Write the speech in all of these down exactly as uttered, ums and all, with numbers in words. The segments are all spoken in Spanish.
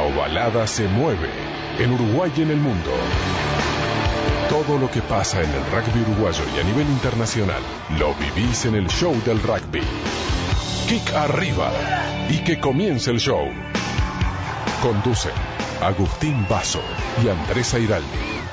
ovalada se mueve en Uruguay y en el mundo. Todo lo que pasa en el rugby uruguayo y a nivel internacional lo vivís en el show del rugby. Kick arriba y que comience el show. Conducen Agustín Basso y Andrés Airaldi.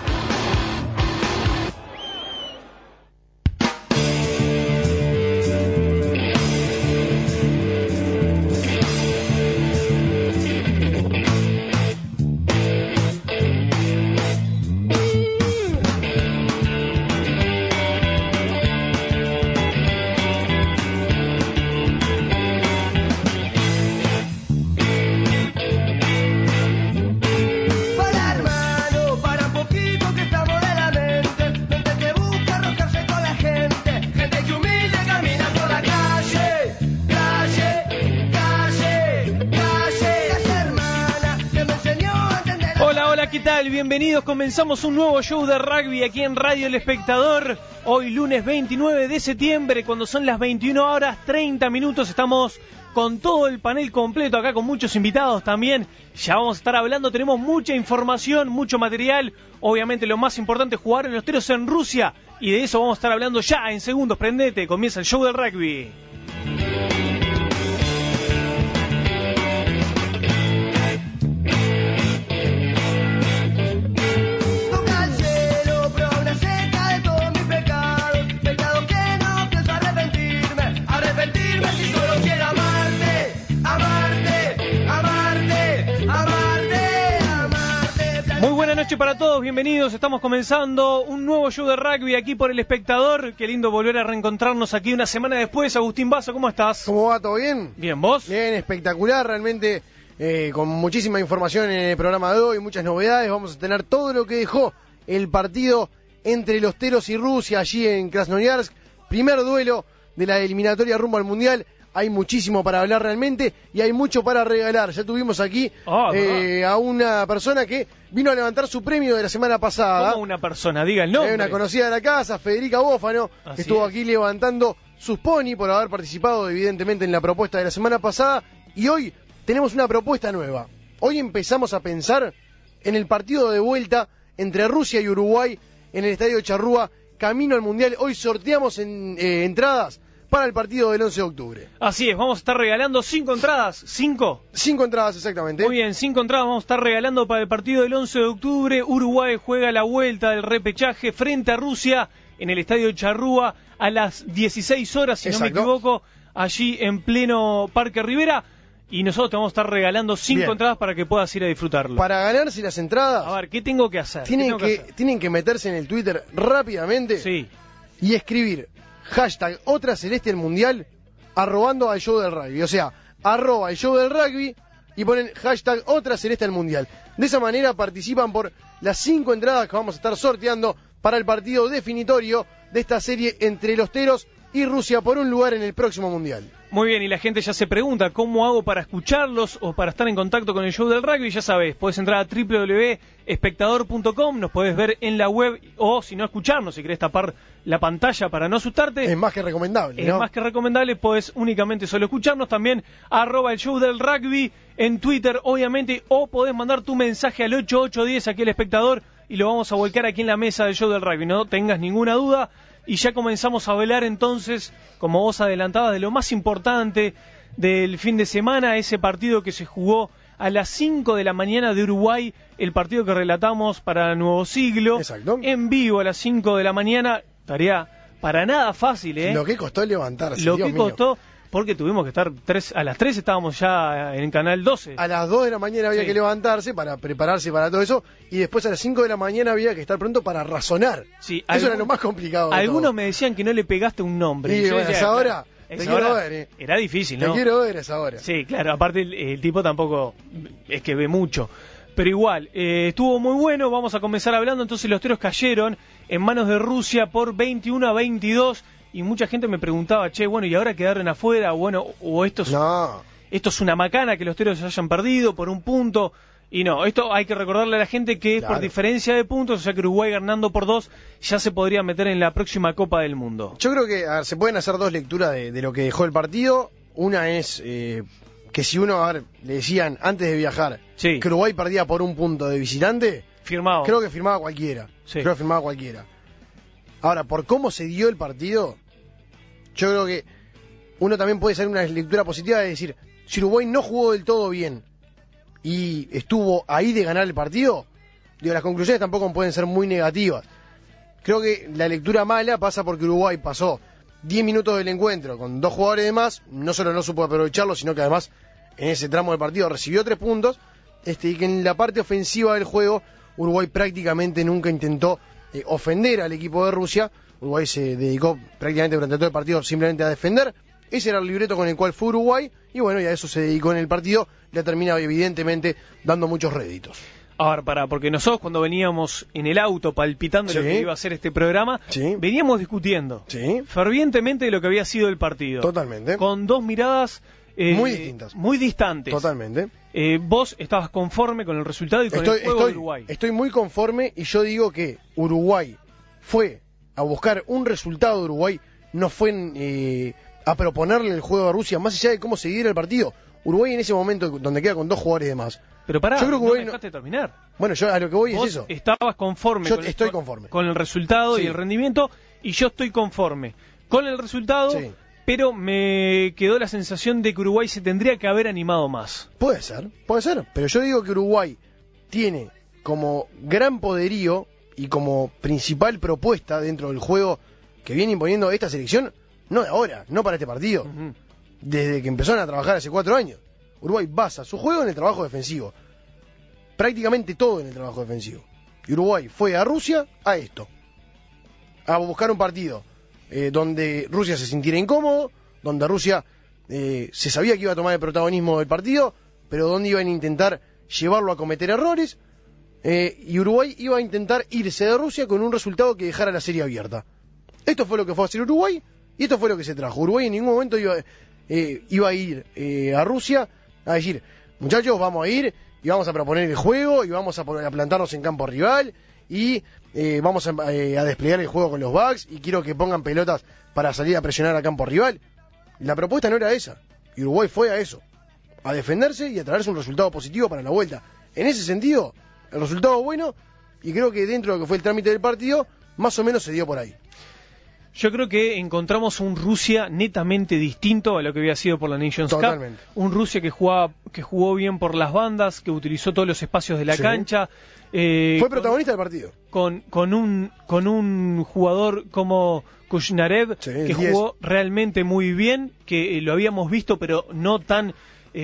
Bienvenidos, comenzamos un nuevo show de rugby aquí en Radio El Espectador. Hoy lunes veintinueve de septiembre, cuando son las veintiuna horas treinta minutos, estamos con todo el panel completo acá, con muchos invitados también. Ya vamos a estar hablando, tenemos mucha información, mucho material. Obviamente lo más importante, jugar en los Teros en Rusia, y de eso vamos a estar hablando ya en segundos. Prendete, comienza el show del rugby. Buenas noches para todos, bienvenidos, estamos comenzando un nuevo show de rugby aquí por El Espectador. Qué lindo volver a reencontrarnos aquí una semana después. Agustín Basso, ¿cómo estás? ¿Cómo va? ¿Todo bien? Bien, ¿vos? Bien, espectacular, realmente, eh, con muchísima información en el programa de hoy, muchas novedades. Vamos a tener todo lo que dejó el partido entre los Teros y Rusia allí en Krasnoyarsk, primer duelo de la eliminatoria rumbo al Mundial. Hay muchísimo para hablar realmente y hay mucho para regalar. Ya tuvimos aquí oh, eh, a una persona que vino a levantar su premio de la semana pasada. ¿Cómo una persona? Diga el nombre. Eh, una conocida de la casa, Federica Bófano, Así que estuvo es. aquí levantando sus pony por haber participado evidentemente en la propuesta de la semana pasada. Y hoy tenemos una propuesta nueva. Hoy empezamos a pensar en el partido de vuelta entre Rusia y Uruguay en el Estadio Charrúa, camino al Mundial. Hoy sorteamos en, eh, entradas para el partido del once de octubre. Así es, vamos a estar regalando cinco entradas. ¿Cinco? Cinco entradas, exactamente. Muy bien, cinco entradas vamos a estar regalando para el partido del once de octubre. Uruguay juega la vuelta del repechaje frente a Rusia en el Estadio Charrúa a las dieciséis horas, si Exacto. no me equivoco, allí en pleno Parque Rivera. Y nosotros te vamos a estar regalando cinco bien. entradas para que puedas ir a disfrutarlo. Para ganarse las entradas... A ver, ¿qué tengo que hacer? Tienen, que, que, hacer? tienen que meterse en el Twitter rápidamente sí. y escribir hashtag Otra Celeste el Mundial, arrobando al show del rugby. O sea, arroba el show del rugby y ponen hashtag Otra Celeste el Mundial. De esa manera participan por las cinco entradas que vamos a estar sorteando para el partido definitorio de esta serie entre los Teros y Rusia por un lugar en el próximo Mundial. Muy bien, y la gente ya se pregunta cómo hago para escucharlos o para estar en contacto con el show del rugby. Ya sabes, podés entrar a doble u doble u doble u punto espectador punto com, nos podés ver en la web, o si no, escucharnos, si querés tapar la pantalla para no asustarte. Es más que recomendable, Es ¿no? más que recomendable, podés únicamente solo escucharnos. También arroba el show del rugby en Twitter, obviamente, o podés mandar tu mensaje al ocho ocho uno cero aquí al espectador y lo vamos a volcar aquí en la mesa del show del rugby, no tengas ninguna duda. Y ya comenzamos a hablar entonces, como vos adelantabas, de lo más importante del fin de semana, ese partido que se jugó a las cinco de la mañana de Uruguay, el partido que relatamos para Nuevo Siglo. Exacto. En vivo a las cinco de la mañana, tarea para nada fácil, ¿eh? Lo que costó levantarse, Lo Dios que mío. costó, porque tuvimos que estar, tres, a las tres estábamos ya en Canal doce. A las dos de la mañana había sí. que levantarse para prepararse para todo eso, y después a las cinco de la mañana había que estar pronto para razonar. Sí, eso algún, era lo más complicado de Algunos todo. me decían que no le pegaste un nombre. Y, y bueno, decía, esa hora, te esa quiero hora ver, eh. Era difícil, ¿no? Te quiero ver esa hora. Sí, claro, aparte el, el tipo tampoco es que ve mucho. Pero igual, eh, estuvo muy bueno. Vamos a comenzar hablando. Entonces los Teros cayeron en manos de Rusia por veintiuno a veintidós. Y mucha gente me preguntaba, che, bueno, ¿y ahora quedaron afuera? Bueno, o esto es, no. esto es una macana que los Teros se hayan perdido por un punto. Y no, esto hay que recordarle a la gente que es claro. por diferencia de puntos, o sea que Uruguay ganando por dos ya se podría meter en la próxima Copa del Mundo. Yo creo que a ver, se pueden hacer dos lecturas de, de lo que dejó el partido. Una es eh, que si uno, a ver, le decían antes de viajar sí. que Uruguay perdía por un punto de visitante, firmado. Creo que firmaba cualquiera. Sí. Creo que firmaba cualquiera. Ahora, por cómo se dio el partido, yo creo que uno también puede hacer una lectura positiva de decir, si Uruguay no jugó del todo bien y estuvo ahí de ganar el partido, digo, las conclusiones tampoco pueden ser muy negativas. Creo que la lectura mala pasa porque Uruguay pasó diez minutos del encuentro con dos jugadores de más, no solo no supo aprovecharlo, sino que además en ese tramo del partido recibió tres puntos, este, y que en la parte ofensiva del juego Uruguay prácticamente nunca intentó eh, ofender al equipo de Rusia. Uruguay se dedicó prácticamente durante todo el partido simplemente a defender. Ese era el libreto con el cual fue Uruguay, y bueno, y a eso se dedicó en el partido, le termina evidentemente dando muchos réditos. A ver, pará, porque nosotros cuando veníamos en el auto palpitando sí. lo que iba a ser este programa, sí. veníamos discutiendo sí. fervientemente de lo que había sido el partido. Totalmente. Con dos miradas eh, muy distintas. Muy distantes. Totalmente. Eh, vos estabas conforme con el resultado y con estoy, el juego estoy, de Uruguay. Estoy muy conforme, y yo digo que Uruguay fue a buscar un resultado de Uruguay, no fue eh, a proponerle el juego a Rusia, más allá de cómo se diera el partido. Uruguay en ese momento, donde queda con dos jugadores de más. Pero pará, yo creo que no Uruguay me dejaste no... terminar. Bueno, yo a lo que voy Vos es eso. Estabas conforme. Yo con estoy el, conforme. Con el resultado sí. y el rendimiento, y yo estoy conforme con el resultado, sí. pero me quedó la sensación de que Uruguay se tendría que haber animado más. Puede ser, puede ser. Pero yo digo que Uruguay tiene como gran poderío y como principal propuesta dentro del juego que viene imponiendo esta selección, no de ahora, no para este partido. Uh-huh. Desde que empezaron a trabajar hace cuatro años. Uruguay basa su juego en el trabajo defensivo. Prácticamente todo en el trabajo defensivo. Y Uruguay fue a Rusia a esto. A buscar un partido eh, donde Rusia se sintiera incómodo, donde Rusia eh, se sabía que iba a tomar el protagonismo del partido, pero donde iban a intentar llevarlo a cometer errores, eh, y Uruguay iba a intentar irse de Rusia con un resultado que dejara la serie abierta. Esto fue lo que fue a hacer Uruguay, y esto fue lo que se trajo. Uruguay en ningún momento iba, eh, iba a ir eh, a Rusia a decir, muchachos, vamos a ir y vamos a proponer el juego y vamos a, a plantarnos en campo rival y eh, vamos a, eh, a desplegar el juego con los backs y quiero que pongan pelotas para salir a presionar a campo rival. La propuesta no era esa, y Uruguay fue a eso, a defenderse y a traerse un resultado positivo para la vuelta. En ese sentido, el resultado bueno, y creo que dentro de lo que fue el trámite del partido, más o menos se dio por ahí. Yo creo que encontramos un Rusia netamente distinto a lo que había sido por la Nations Totalmente. Cup. Un Rusia que jugaba, que jugó bien por las bandas, que utilizó todos los espacios de la sí. cancha. Eh, Fue protagonista con, del partido. Con, con, un, con un jugador como Kushnarev, sí, que jugó realmente muy bien, que eh, lo habíamos visto, pero no tan...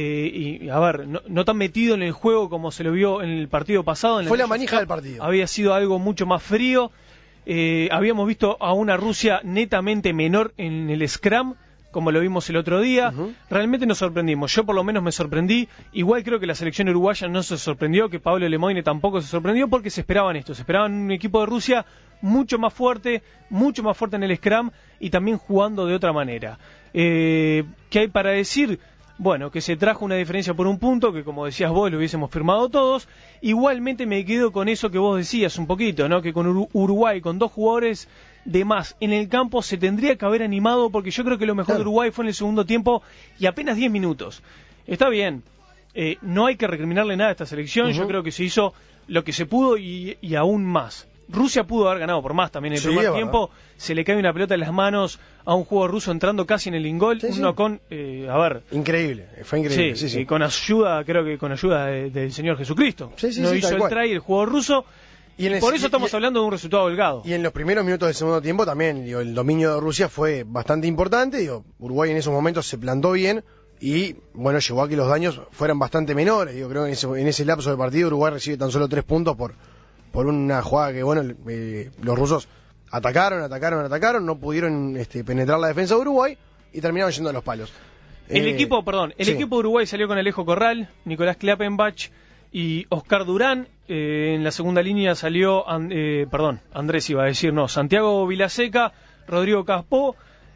Eh, y a ver, no, no tan metido en el juego como se lo vio en el partido pasado. En Fue la la manija Cup, del partido. Había sido algo mucho más frío. Eh, habíamos visto a una Rusia netamente menor en el scrum, como lo vimos el otro día. Uh-huh. Realmente nos sorprendimos. Yo por lo menos me sorprendí. Igual creo que la selección uruguaya no se sorprendió, que Pablo Lemoine tampoco se sorprendió, porque se esperaban esto. Se esperaban un equipo de Rusia mucho más fuerte, mucho más fuerte en el scrum y también jugando de otra manera. Eh, ¿Qué hay para decir? Bueno, que se trajo una diferencia por un punto, que como decías vos, lo hubiésemos firmado todos. Igualmente me quedo con eso que vos decías un poquito, ¿no? Que con Ur- Uruguay, con dos jugadores de más en el campo, se tendría que haber animado, porque yo creo que lo mejor claro. de Uruguay fue en el segundo tiempo y apenas diez minutos. Está bien, eh, no hay que recriminarle nada a esta selección, uh-huh. yo creo que se hizo lo que se pudo y, y aún más. Rusia pudo haber ganado por más también en el sí, primer tiempo. Se le cae una pelota en las manos a un jugador ruso entrando casi en el ingol. Sí, uno sí. con, eh, a ver... Increíble, fue increíble. Sí, sí, sí. Y con ayuda, creo que con ayuda de, del Señor Jesucristo. Sí, sí, no sí, hizo el cual. try el jugador ruso. Y, en y el, por eso estamos y, hablando de un resultado holgado. Y en los primeros minutos del segundo tiempo también, digo, el dominio de Rusia fue bastante importante. Digo, Uruguay en esos momentos se plantó bien y, bueno, llegó a que los daños fueran bastante menores. Digo, creo que en ese, en ese lapso de partido Uruguay recibe tan solo tres puntos por... por una jugada que, bueno, eh, los rusos atacaron, atacaron, atacaron, no pudieron este, penetrar la defensa de Uruguay y terminaron yendo a los palos. El eh, equipo, perdón, el sí. equipo de Uruguay salió con Alejo Corral, Nicolás Klappenbach y Oscar Durán. Eh, en la segunda línea salió, eh, perdón, Andrés iba a decir, no, Santiago Vilaseca, Rodrigo Caspó.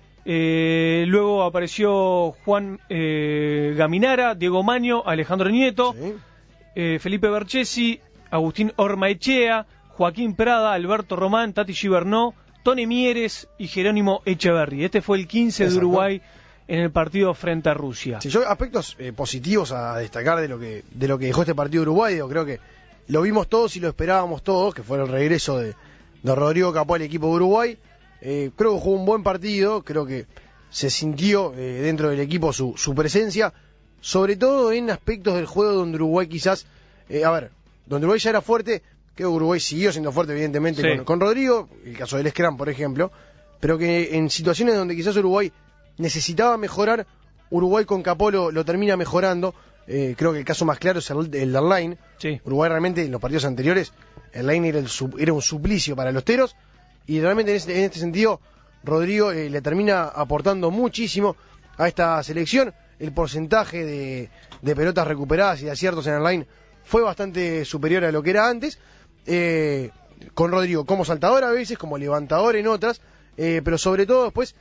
Eh, luego apareció Juan eh, Gaminara, Diego Maño, Alejandro Nieto, sí. eh, Felipe Berchesi, Agustín Ormaechea, Joaquín Prada, Alberto Román, Tati Gibernó, Tony Mieres y Jerónimo Echeverri. Este fue el quince Exacto. de Uruguay en el partido frente a Rusia. Sí, yo aspectos eh, positivos a destacar de lo que de lo que dejó este partido Uruguay, yo creo que lo vimos todos y lo esperábamos todos, que fue el regreso de, de Rodrigo Capó al equipo de Uruguay. Eh, creo que jugó un buen partido, creo que se sintió eh, dentro del equipo su, su presencia, sobre todo en aspectos del juego donde Uruguay quizás, eh, a ver, donde Uruguay ya era fuerte, creo que Uruguay siguió siendo fuerte evidentemente sí. con, con Rodrigo, el caso del Scrum por ejemplo, pero que en situaciones donde quizás Uruguay necesitaba mejorar, Uruguay con Capó lo, lo termina mejorando. Eh, creo que el caso más claro es el, el del line. Sí. Uruguay realmente en los partidos anteriores el line era, el, era un suplicio para los teros, y realmente en este, en este sentido Rodrigo eh, le termina aportando muchísimo a esta selección. El porcentaje de, de pelotas recuperadas y de aciertos en el line fue bastante superior a lo que era antes, eh, con Rodrigo como saltador a veces, como levantador en otras, eh, pero sobre todo después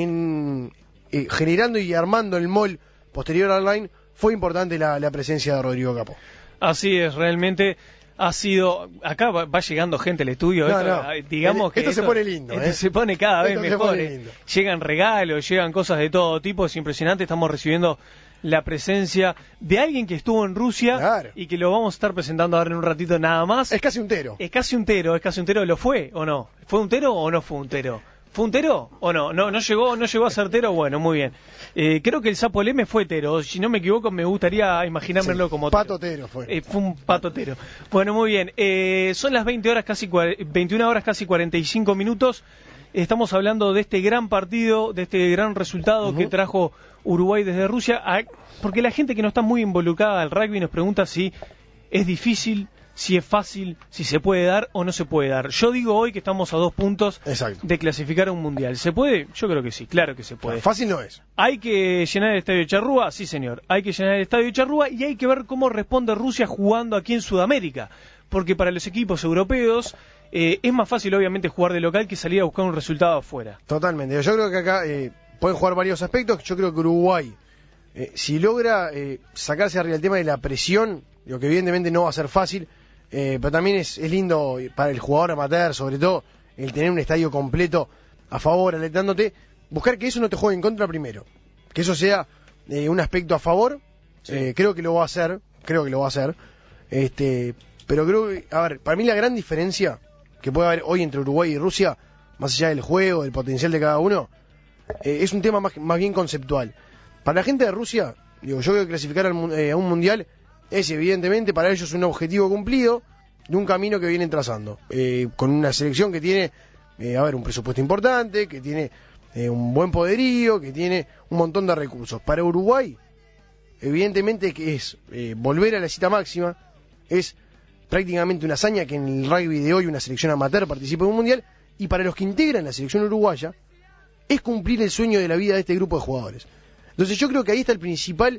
en eh, generando y armando el mall posterior al line. Fue importante la, la presencia de Rodrigo Capó. Así es, realmente ha sido... Acá va, va llegando gente al estudio, no, esto, no. digamos esto, que... Esto se pone lindo, esto ¿eh? se pone cada vez esto mejor. Eh. Llegan regalos, llegan cosas de todo tipo, es impresionante, estamos recibiendo la presencia de alguien que estuvo en Rusia, claro, y que lo vamos a estar presentando ahora en un ratito nada más. Es casi un tero. Es casi un tero, es casi un tero, ¿lo fue o no? ¿Fue un tero o no fue un tero? ¿Fue un tero o no? ¿No, no llegó no llegó a ser tero? Bueno, muy bien. Eh, creo que el Sapo Leme fue tero. Si no me equivoco, me gustaría imaginármelo sí, como tero. Pato tero fue. Eh, fue un pato tero. Bueno, muy bien. Eh, son las veinte horas casi veintiuna horas casi cuarenta y cinco minutos. Estamos hablando de este gran partido, de este gran resultado uh-huh. que trajo Uruguay desde Rusia. A, porque la gente que no está muy involucrada al rugby nos pregunta si es difícil, si es fácil, si se puede dar o no se puede dar. Yo digo hoy que estamos a dos puntos Exacto. de clasificar a un mundial. ¿Se puede? Yo creo que sí, claro que se puede. No, fácil no es. ¿Hay que llenar el estadio de Charrúa? Sí, señor. Hay que llenar el estadio de Charrúa y hay que ver cómo responde Rusia jugando aquí en Sudamérica. Porque para los equipos europeos eh, es más fácil, obviamente, jugar de local que salir a buscar un resultado afuera. Totalmente. Yo creo que acá eh, pueden jugar varios aspectos. Yo creo que Uruguay, eh, si logra eh, sacarse arriba el tema de la presión, lo que evidentemente no va a ser fácil, Eh, pero también es, es lindo para el jugador amateur, sobre todo, el tener un estadio completo a favor, alentándote, buscar que eso no te juegue en contra primero, que eso sea eh, un aspecto a favor. Sí. eh, creo que lo va a hacer, creo que lo va a hacer, este, pero creo que, a ver, para mí la gran diferencia que puede haber hoy entre Uruguay y Rusia, más allá del juego, del potencial de cada uno, eh, es un tema más, más bien conceptual. Para la gente de Rusia, digo, yo creo que clasificar al, eh, a un mundial es evidentemente para ellos un objetivo cumplido de un camino que vienen trazando, eh, con una selección que tiene, eh, a ver, un presupuesto importante, que tiene eh, un buen poderío, que tiene un montón de recursos. Para Uruguay, evidentemente que es eh, volver a la cita máxima, es prácticamente una hazaña que en el rugby de hoy una selección amateur participe en un mundial, y para los que integran la selección uruguaya, es cumplir el sueño de la vida de este grupo de jugadores. Entonces yo creo que ahí está el principal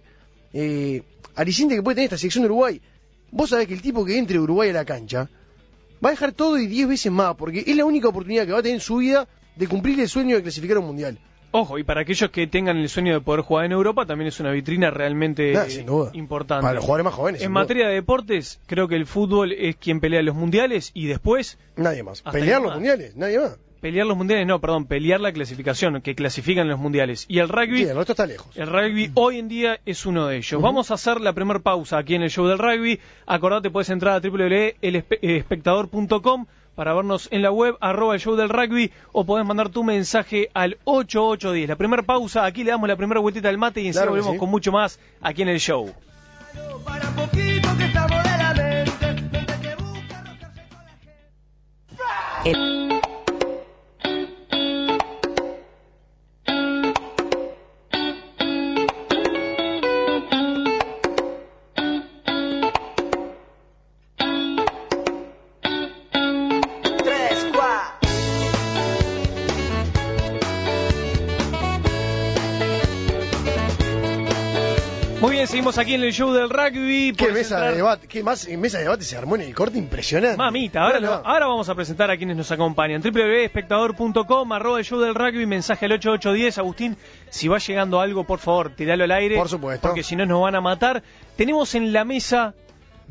eh, aliciente que puede tener esta selección de Uruguay. Vos sabés que el tipo que entre Uruguay a la cancha va a dejar todo y diez veces más, porque es la única oportunidad que va a tener en su vida de cumplir el sueño de clasificar a un mundial. Ojo, y para aquellos que tengan el sueño de poder jugar en Europa, también es una vitrina realmente ah, sin duda. importante. Para los jugadores más jóvenes. En materia de deportes, creo que el fútbol es quien pelea los mundiales y después... Nadie más. Pelear los más. mundiales, nadie más. Pelear los mundiales, no, perdón, pelear la clasificación, que clasifican los mundiales. Y el rugby... Sí, el resto está lejos. El rugby hoy en día es uno de ellos. Uh-huh. Vamos a hacer la primera pausa aquí en el show del rugby. Acordate, puedes entrar a doble u doble u doble u punto el espectador punto com para vernos en la web, arroba el show del rugby, o podés mandar tu mensaje al ocho ocho uno cero. La primera pausa, aquí le damos la primera vueltita al mate y enseguida claro volvemos sí. con mucho más aquí en el show. Para poquito que estamos de la mente, mente que busca rocarse con la gente. El... Muy bien, seguimos aquí en el show del rugby. ¿Qué mesa entrar... de debate? ¿Qué más mesa de debate se armó en el corte? Impresionante. Mamita, ahora, no, no. no. ahora vamos a presentar a quienes nos acompañan. doble u doble u doble u punto espectador punto com, arroba el show del rugby, mensaje al ocho ocho uno cero. Agustín, si va llegando algo, por favor, tiralo al aire. Por supuesto. Porque si no nos van a matar. Tenemos en la mesa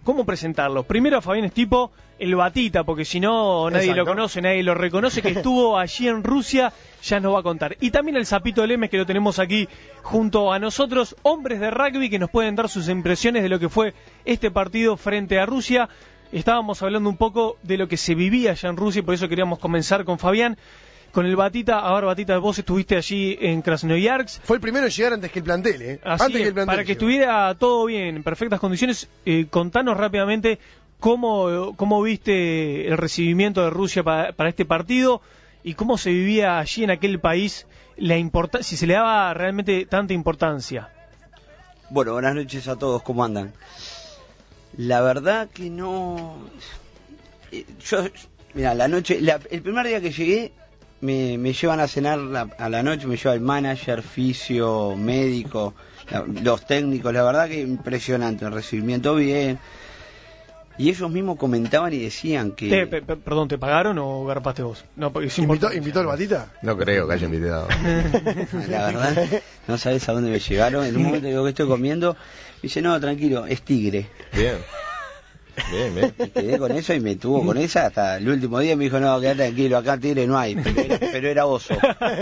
¿cómo presentarlo? Primero a Fabián Estipo, el Batita, porque si no nadie Exacto. lo conoce, nadie lo reconoce, que estuvo allí en Rusia, ya nos va a contar. Y también el Zapito Lemes, que lo tenemos aquí junto a nosotros, hombres de rugby que nos pueden dar sus impresiones de lo que fue este partido frente a Rusia. Estábamos hablando un poco de lo que se vivía allá en Rusia y por eso queríamos comenzar con Fabián. Con el Batita, a ver, Batita, vos estuviste allí en Krasnoyarsk. Fue el primero en llegar antes que el plantel, ¿eh? Así antes es, que el plantel para que llegó. estuviera todo bien, en perfectas condiciones, eh, contanos rápidamente cómo, cómo viste el recibimiento de Rusia para, para este partido y cómo se vivía allí en aquel país, la importa- si se le daba realmente tanta importancia. Bueno, buenas noches a todos, ¿cómo andan? La verdad que no... eh, Yo, mira, la noche, la- el primer día que llegué, me, me llevan a cenar la- a la noche, me lleva el manager, fisio, médico, la- los técnicos, la verdad que impresionante, el recibimiento bien. Y ellos mismos comentaban y decían que... Te- pe- pe- perdón, ¿te pagaron o garpaste vos? No, porque es ¿Invitó, importante. ¿Invitó al Batita? No creo que haya invitado. La verdad, no sabes a dónde me llegaron. En un momento digo que estoy comiendo, me dice, no, tranquilo, es tigre. Bien. Bien, bien. Y quedé con eso y me tuvo con esa hasta el último día. Me dijo, no, quédate tranquilo, acá tigre no hay, pero era, pero era oso.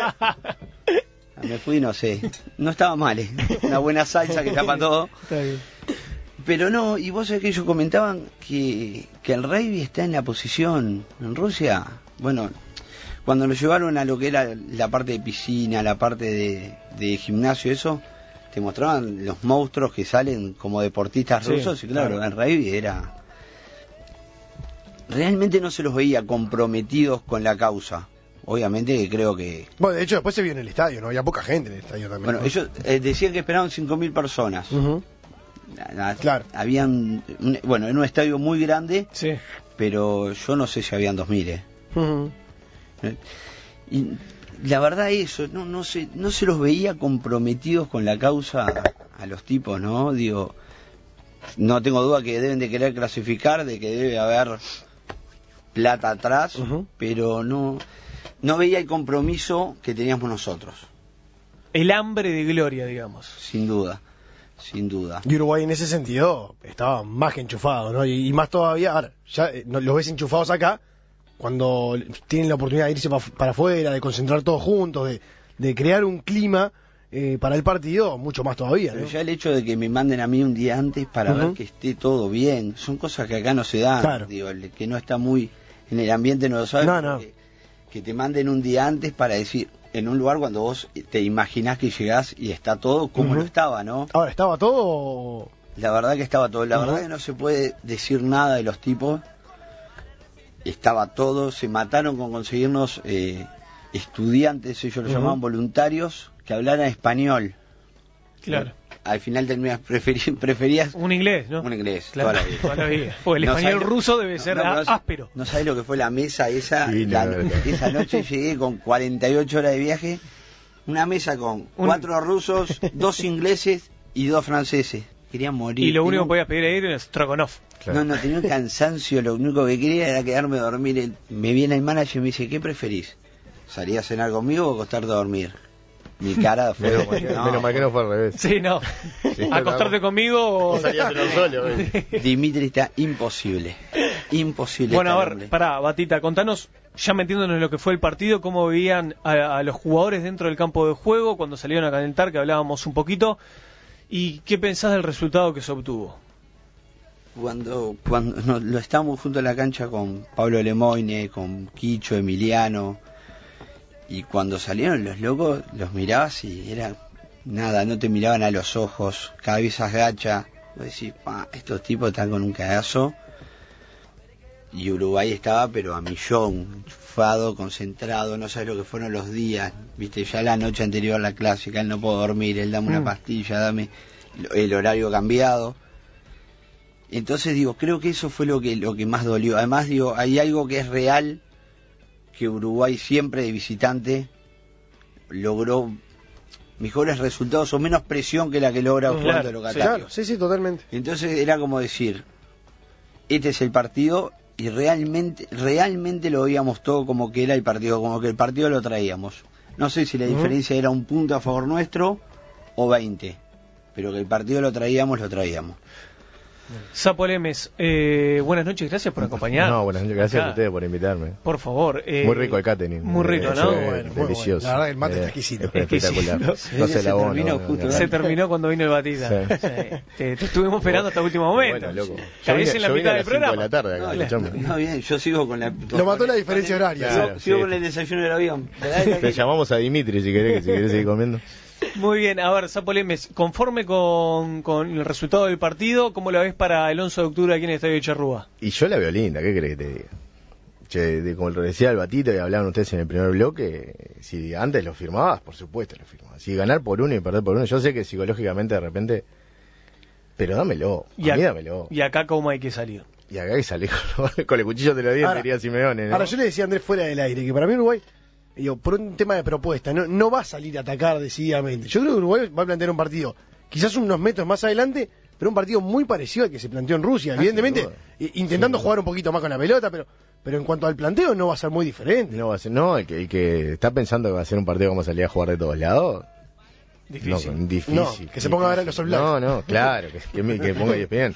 Me fui, no sé, no estaba mal, ¿eh? Una buena salsa que tapa todo. Está bien. Pero no, y vos sabés que ellos comentaban que, que el rugby está en la posición en Rusia. Bueno, cuando nos llevaron a lo que era la parte de piscina, la parte de, de gimnasio, eso, te mostraban los monstruos que salen como deportistas Sí, rusos, y claro, claro. el rugby era... Realmente no se los veía comprometidos con la causa. Obviamente que creo que... Bueno, de hecho después se vio en el estadio, ¿no? Había poca gente en el estadio también. Bueno, ¿no? ellos eh, decían que esperaban cinco mil personas. Ujú. La- la- Claro. Habían, un- bueno, en un estadio muy grande, Sí. pero yo no sé si habían dos mil. Eh. Ujú. Y la verdad eso, no, no, se, no se los veía comprometidos con la causa a los tipos, ¿no? Digo, no tengo duda que deben de querer clasificar, de que debe haber plata atrás, Ujú. pero no, no veía el compromiso que teníamos nosotros, El hambre de gloria, digamos. sin duda, sin duda. Y Uruguay en ese sentido estaba más que enchufado, ¿no? Y, y más todavía, ahora, ya eh, no- los ves enchufados acá, cuando tienen la oportunidad de irse pa- para afuera, de concentrar todos juntos, de, de crear un clima eh, para el partido, mucho más todavía, Pero ¿no? ya el hecho de que me manden a mí un día antes para Ujú. ver que esté todo bien, son cosas que acá no se dan. Claro. Digo, el que no está muy en el ambiente no lo sabe. No, no. porque- Que te manden un día antes para decir, en un lugar cuando vos te imaginás que llegás y está todo como Ujú. lo estaba, ¿no? Ahora, ¿estaba todo? La verdad que estaba todo. La Ujú. verdad que no se puede decir nada de los tipos. Estaba todo. Se mataron con conseguirnos eh, estudiantes, ellos lo Ujú. llamaban voluntarios, que hablaran español. Claro. Al final terminas preferi- preferías Un inglés, ¿no? un inglés Claro, toda la vida. toda la vida. Porque el No español sabes- ruso debe no, ser no, á- no, áspero. No sabes lo que fue la mesa esa. Sí, la- la verdad. esa noche llegué con cuarenta y ocho horas de viaje. Una mesa con Un- cuatro rusos, dos ingleses y dos franceses. Quería morir. Y lo único que Tenía podías pedir ahí era Strogonoff. un- No, no, tenía un cansancio. Lo único que quería era quedarme a dormir. El- Me viene el manager y me dice, ¿qué preferís? ¿Salir a cenar conmigo o acostarte a dormir? Mi cara fue... Menos, mal que- no, menos mal que no fue al revés. Sí, no. Sí, Acostarte no. conmigo o... Vos salías en el solo, eh. Dimitri está imposible. Imposible. Bueno, a este ver, hombre. pará, Batita, contanos, ya metiéndonos en lo que fue el partido, cómo veían a, a los jugadores dentro del campo de juego cuando salieron a calentar, que hablábamos un poquito, y qué pensás del resultado que se obtuvo. Cuando, cuando no, lo estábamos junto a la cancha con Pablo Lemoine, con Quicho, Emiliano, y cuando salieron los locos, los mirabas y era nada, no te miraban a los ojos, cabezas gacha, vos decís, pa, estos tipos están con un cagazo, y Uruguay estaba pero a millón, enchufado, concentrado, no sabes lo que fueron los días, viste, ya la noche anterior a la clásica, él no puedo dormir, él dame una Mm. pastilla, dame el horario cambiado. Entonces digo, creo que eso fue lo que lo que más dolió. Además digo, hay algo que es real, que Uruguay siempre de visitante logró mejores resultados o menos presión que la que logra Claro, jugando sí, locatario. Claro, sí, sí, totalmente. Entonces era como decir, este es el partido y realmente realmente lo veíamos todo como que era el partido, como que el partido lo traíamos. No sé si la Ujú. diferencia era un punto a favor nuestro o veinte, pero que el partido lo traíamos, lo traíamos. Sapo Lemes, eh, buenas noches, gracias por acompañarnos. No, buenas noches, gracias Acá. a ustedes por invitarme. Por favor. Eh, Muy rico el catering. Muy rico, Eh, ¿no? sí, Bueno, muy delicioso. bueno. La verdad que el mate Eh, está exquisito. es espectacular. Exquisito. No Sí, se se lavó, terminó no, justo, no, Se no. terminó cuando vino el batida. Sí. Sí. Te, te estuvimos esperando hasta el último momento. Bueno, loco. Yo Caís vine, en la yo vine mitad a del las cinco de programa. la tarde acá, No, escuchame. no, bien, yo sigo con la... Lo mató la diferencia horaria. Sigo, Claro, sigo sí. con el desayuno del avión. Te llamamos a Dimitri si querés, que si querés seguir comiendo. Muy bien, a ver, Sapo Lemes, conforme con, con el resultado del partido, ¿cómo la ves para el once de octubre aquí en el Estadio de Charrúa? Y yo la veo linda, ¿qué crees que te diga? Che, de, como lo decía el Batito y hablaban ustedes en el primer bloque, si antes lo firmabas, por supuesto lo firmabas. Si ganar por uno y perder por uno, yo sé que psicológicamente de repente, pero dámelo, Y, a mí a- dámelo. y acá, ¿cómo hay que salir? Y acá hay que salir con, con el cuchillo de los dientes, Ahora- diría Simeone, ¿no? Ahora, yo le decía a Andrés fuera del aire que para mí Uruguay, digo, por un tema de propuesta, no, no va a salir a atacar decididamente. Yo creo que Uruguay va a plantear un partido, quizás unos metros más adelante, pero un partido muy parecido al que se planteó en Rusia, Ah, evidentemente, sin duda. i- intentando Sin duda. jugar un poquito más con la pelota, pero pero en cuanto al planteo no va a ser muy diferente. No, va a ser- no el, que, el que está pensando que va a ser un partido como salir a jugar de todos lados, Difícil. no, difícil. No, que se ponga a ver a los All Blacks. No, no, claro, que, que, me- que ponga bien.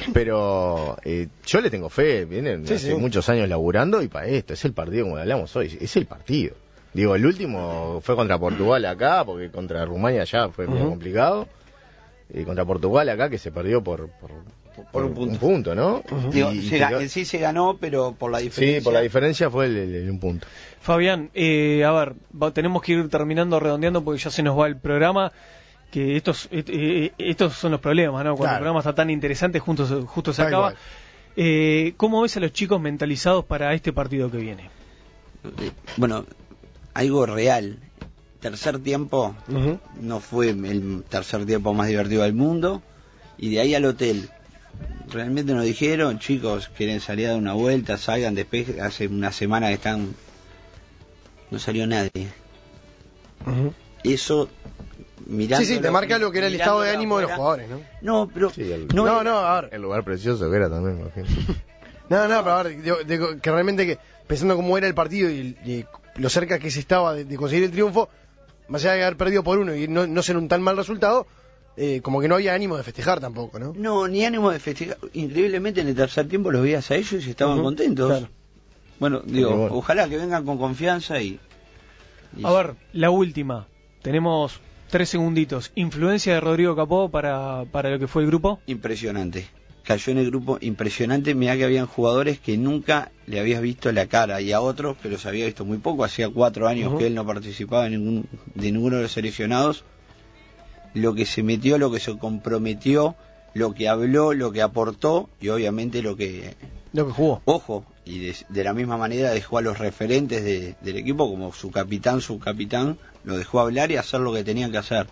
Pero eh, yo le tengo fe, vienen Sí, hace sí. muchos años laburando y para esto, es el partido como hablamos hoy, es el partido. Digo, el último fue contra Portugal acá, porque contra Rumania ya fue muy Ujú. complicado. Y contra Portugal acá que se perdió por, por, Por un punto. ¿no? Digo, Y- se y ga- quedó- en sí se ganó, pero por la diferencia... sí, por la diferencia fue el, el- el un punto. Fabián, eh, a ver, va- tenemos que ir terminando, redondeando, porque ya se nos va el programa. Que estos eh, eh, estos son los problemas, ¿no? Cuando Claro. el programa está tan interesante, justo, se- justo se Tal acaba. cual. Eh, ¿Cómo ves a los chicos mentalizados para este partido que viene? Eh, Bueno, algo real. Tercer tiempo Ujú. no fue el tercer tiempo más divertido del mundo. Y de ahí al hotel. Realmente nos dijeron, chicos, quieren salir a dar una vuelta, salgan, después hace una semana que están... No salió nadie. Ujú. Eso, mirando... Sí, sí, te marca lo que era el estado de ánimo de los jugadores, ¿no? No, pero... Sí, el- no, No, no, a ver. El lugar precioso que era también, me imagino. No, no, pero a ver, digo, digo, que realmente que pensando cómo era el partido y, y lo cerca que se estaba de, de conseguir el triunfo, más allá de haber perdido por uno y no, no ser un tan mal resultado, eh, como que no había ánimo de festejar tampoco, ¿no? No, ni ánimo de festejar. Increíblemente en el tercer tiempo los veías a ellos y estaban Ujú, contentos. claro. Bueno, digo, Pero bueno. ojalá que vengan con confianza y... y- A ver, la última. Tenemos tres segunditos. ¿Influencia de Rodrigo Capó para, para lo que fue el grupo? Impresionante. Cayó en el grupo impresionante. Mirá que habían jugadores que nunca le habías visto la cara y a otros que los había visto muy poco. Hacía cuatro años Ujú. que él no participaba en ningún, de ninguno de los seleccionados. Lo que se metió, lo que se comprometió, lo que habló, lo que aportó y obviamente lo que... Lo que jugó. Ojo, y de, de la misma manera dejó a los referentes de- del equipo, como su capitán, subcapitán, lo dejó hablar y hacer lo que tenían que hacer.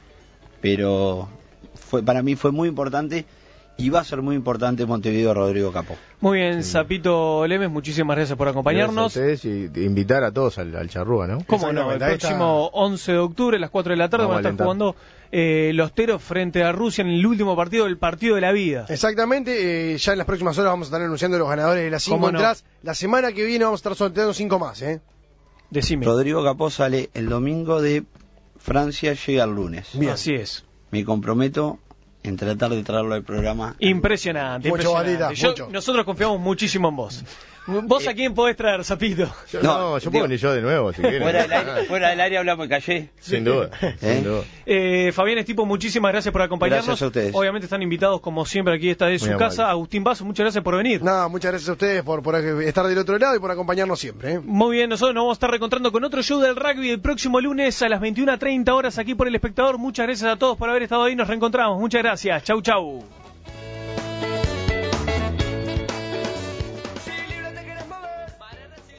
Pero fue para mí fue muy importante y va a ser muy importante Montevideo Rodrigo Capó. Muy bien, Sapito Lemes, muchísimas gracias por acompañarnos. Gracias a ustedes y de invitar a todos al, al Charrúa, ¿no? ¿Cómo no? El Exactamente, ahí próximo once de octubre a las cuatro de la tarde Vamos van a a estar alentar. jugando eh, los Teros frente a Rusia en el último partido, el partido de la vida. Exactamente, eh, ya en las próximas horas vamos a estar anunciando los ganadores de las cinco ¿Cómo no? entradas. La semana que viene vamos a estar sorteando cinco más, ¿eh? Decime. Rodrigo Capó sale el domingo de Francia, llega el lunes. Bien. Así es. Me comprometo en tratar de traerlo al programa. Impresionante, Mucho, impresionante. Valita, Yo- mucho. Nosotros confiamos muchísimo en vos. ¿Vos a quién podés traer, Sapito? Yo, No, no, yo digo- puedo venir yo de nuevo, si quieren. Fuera del aire, fuera del aire hablamos de Calle. Sin duda, ¿Eh? sin duda. Eh, Fabián Estipo, muchísimas gracias por acompañarnos. Gracias a ustedes. Obviamente están invitados, como siempre, aquí está de su Muy casa. amable. Agustín Vaso, muchas gracias por venir. Nada, muchas gracias a ustedes por, por estar del otro lado y por acompañarnos siempre, ¿eh? Muy bien, nosotros nos vamos a estar reencontrando con otro show del rugby el próximo lunes a las veintiuna treinta horas aquí por El Espectador. Muchas gracias a todos por haber estado ahí. Nos reencontramos. Muchas gracias. Chau, chau.